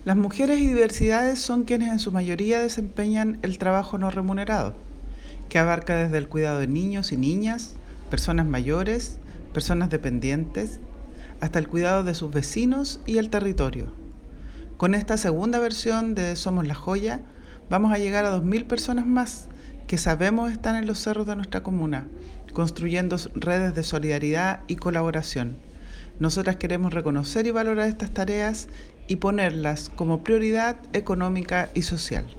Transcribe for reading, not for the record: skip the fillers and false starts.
Las mujeres y diversidades son quienes en su mayoría desempeñan el trabajo no remunerado, que abarca desde el cuidado de niños y niñas, personas mayores, personas dependientes, hasta el cuidado de sus vecinos y el territorio. Con esta segunda versión de Somos la Joya, vamos a llegar a 2.000 personas más que sabemos están en los cerros de nuestra comuna, construyendo redes de solidaridad y colaboración. Nosotras queremos reconocer y valorar estas tareas y ponerlas como prioridad económica y social.